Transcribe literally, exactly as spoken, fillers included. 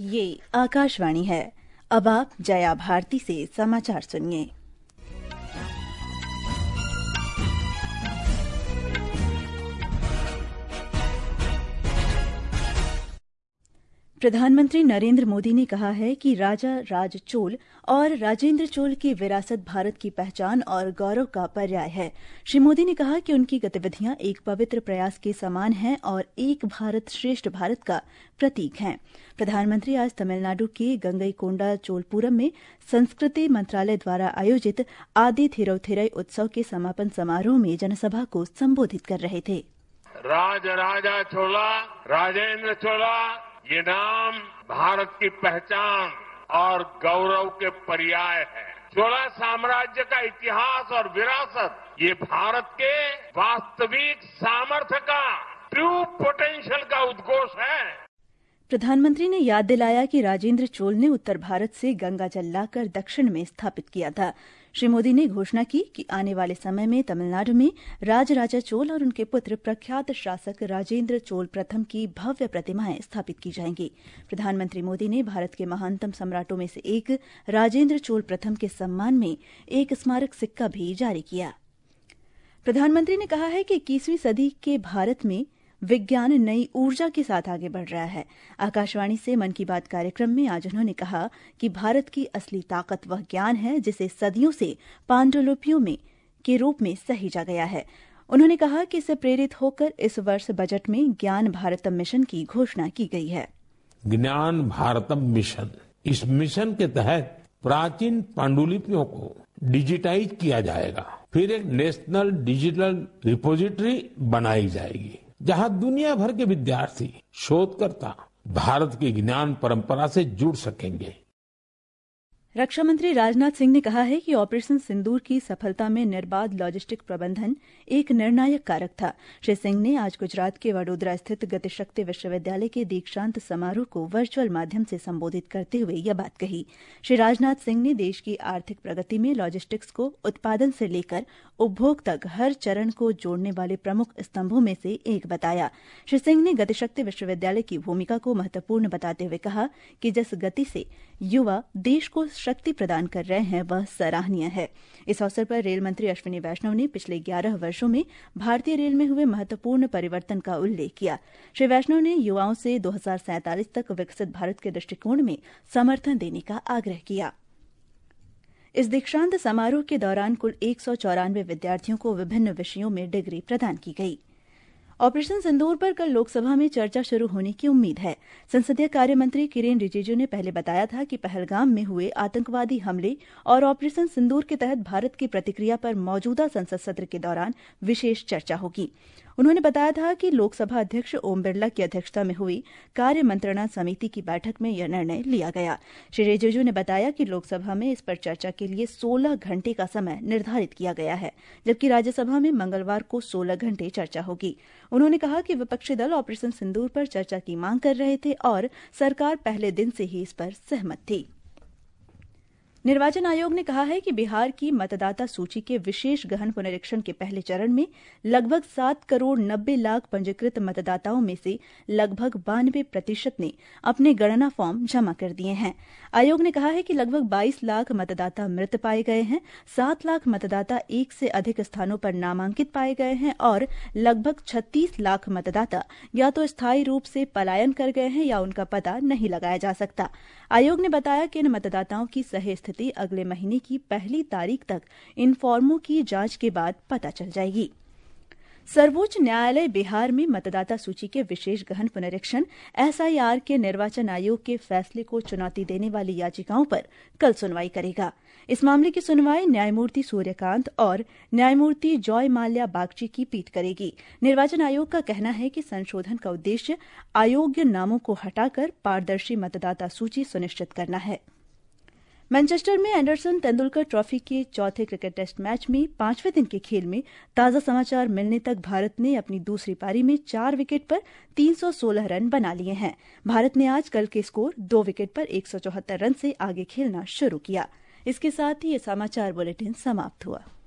ये आकाशवाणी है। अब आप जया भारती से समाचार सुनिए। प्रधानमंत्री नरेंद्र मोदी ने कहा है कि राजा राज चोल और राजेंद्र चोल की विरासत भारत की पहचान और गौरव का पर्याय है। श्री मोदी ने कहा कि उनकी गतिविधियां एक पवित्र प्रयास के समान हैं और एक भारत श्रेष्ठ भारत का प्रतीक हैं। प्रधानमंत्री आज तमिलनाडु के गंगईकोंडा चोलपुरम में संस्कृति मंत्रालय द्वारा आयोजित आदि थिरुथिरई उत्सव के समापन समारोह में जनसभा को संबोधित कर रहे थे। राज राजा चोला, राजेंद्र चोला, ये नाम भारत की पहचान और गौरव के पर्याय है। चोला साम्राज्य का इतिहास और विरासत ये भारत के वास्तविक सामर्थ्य का, ट्रू पोटेंशियल का उद्घोष है। प्रधानमंत्री ने याद दिलाया कि राजेंद्र चोल ने उत्तर भारत से गंगा जल लाकर दक्षिण में स्थापित किया था। श्री मोदी ने घोषणा की कि आने वाले समय में तमिलनाडु में राजराजा चोल और उनके पुत्र प्रख्यात शासक राजेंद्र चोल प्रथम की भव्य प्रतिमाएं स्थापित की जाएंगी। प्रधानमंत्री मोदी ने भारत के महानतम सम्राटों में से एक राजेंद्र चोल प्रथम के सम्मान में एक स्मारक सिक्का भी जारी किया। प्रधानमंत्री ने कहा है कि इक्कीसवीं सदी के भारत में विज्ञान नई ऊर्जा के साथ आगे बढ़ रहा है। आकाशवाणी से मन की बात कार्यक्रम में आज उन्होंने कहा कि भारत की असली ताकत वह ज्ञान है जिसे सदियों से पांडुलिपियों में के रूप में सहेजा गया है। उन्होंने कहा कि इससे प्रेरित होकर इस वर्ष बजट में ज्ञान भारतम मिशन की घोषणा की गई है। ज्ञान भारतम मिशन, इस मिशन के तहत प्राचीन पांडुलिपियों को डिजिटाइज किया जाएगा। फिर एक नेशनल डिजिटल रिपोजिटरी बनाई जाएगी जहां दुनिया भर के विद्यार्थी, शोधकर्ता भारत की ज्ञान परंपरा से जुड़ सकेंगे। रक्षा मंत्री राजनाथ सिंह ने कहा है कि ऑपरेशन सिंदूर की सफलता में निर्बाध लॉजिस्टिक प्रबंधन एक निर्णायक कारक था। श्री सिंह ने आज गुजरात के वडोदरा स्थित गतिशक्ति विश्वविद्यालय के दीक्षांत समारोह को वर्चुअल माध्यम से संबोधित करते हुए यह बात कही। श्री राजनाथ सिंह ने देश की आर्थिक प्रगति में लॉजिस्टिक्स को उत्पादन से लेकर उपभोग तक हर चरण को जोड़ने वाले प्रमुख स्तंभों में से एक बताया। श्री सिंह ने गतिशक्ति विश्वविद्यालय की भूमिका को महत्वपूर्ण बताते हुए कहा कि जिस गति से युवा देश को शक्ति प्रदान कर रहे हैं वह सराहनीय है। इस अवसर पर रेल मंत्री अश्विनी वैष्णव ने पिछले ग्यारह वर्षों में भारतीय रेल में हुए महत्वपूर्ण परिवर्तन का उल्लेख किया। श्री वैष्णव ने युवाओं से दो हजार सैंतालीस तक विकसित भारत के दृष्टिकोण में समर्थन देने का आग्रह किया। इस दीक्षांत समारोह के दौरान कुल एक सौ चौरानवे विद्यार्थियों को विभिन्न विषयों में डिग्री प्रदान की गई। ऑपरेशन सिंदूर पर कल लोकसभा में चर्चा शुरू होने की उम्मीद है। संसदीय कार्य मंत्री किरेन रिजिजू ने पहले बताया था कि पहलगाम में हुए आतंकवादी हमले और ऑपरेशन सिंदूर के तहत भारत की प्रतिक्रिया पर मौजूदा संसद सत्र के दौरान विशेष चर्चा होगी। उन्होंने बताया था कि लोकसभा अध्यक्ष ओम बिरला की अध्यक्षता में हुई कार्य मंत्रणा समिति की बैठक में यह निर्णय लिया गया। श्री रिजिजू ने बताया कि लोकसभा में इस पर चर्चा के लिए सोलह घंटे का समय निर्धारित किया गया है, जबकि राज्यसभा में मंगलवार को सोलह घंटे चर्चा होगी। उन्होंने कहा कि विपक्षी दल ऑपरेशन सिंदूर पर चर्चा की मांग कर रहे थे और सरकार पहले दिन से ही इस पर सहमत थी। निर्वाचन आयोग ने कहा है कि बिहार की मतदाता सूची के विशेष गहन पुनरीक्षण के पहले चरण में लगभग सात करोड़ नब्बे लाख पंजीकृत मतदाताओं में से लगभग बानवे प्रतिशत ने अपने गणना फॉर्म जमा कर दिए हैं। आयोग ने कहा है कि लगभग बाईस लाख मतदाता मृत पाए गए हैं, सात लाख मतदाता एक से अधिक स्थानों पर नामांकित पाए गए हैं और लगभग छत्तीस लाख मतदाता या तो स्थायी रूप से पलायन कर गए हैं या उनका पता नहीं लगाया जा सकता। आयोग ने बताया कि इन मतदाताओं की सही स्थिति अगले महीने की पहली तारीख तक इन फॉर्मों की जांच के बाद पता चल जाएगी। सर्वोच्च न्यायालय बिहार में मतदाता सूची के विशेष गहन पुनरीक्षण एसआईआर के निर्वाचन आयोग के फैसले को चुनौती देने वाली याचिकाओं पर कल सुनवाई करेगा। इस मामले की सुनवाई न्यायमूर्ति सूर्यकांत और न्यायमूर्ति जॉय माल्या बागची की पीठ करेगी। निर्वाचन आयोग का कहना है कि संशोधन का उद्देश्य अयोग्य नामों को हटाकर पारदर्शी मतदाता सूची सुनिश्चित करना है। मैनचेस्टर में एंडरसन तेंदुलकर ट्रॉफी के चौथे क्रिकेट टेस्ट मैच में पांचवें दिन के खेल में ताजा समाचार मिलने तक भारत ने अपनी दूसरी पारी में चार विकेट पर तीन सौ सोलह रन बना लिए हैं। भारत ने आज कल के स्कोर दो विकेट पर एक सौ चौहत्तर रन से आगे खेलना शुरू किया। इसके साथ ही ये समाचार बुलेटिन समाप्त हुआ।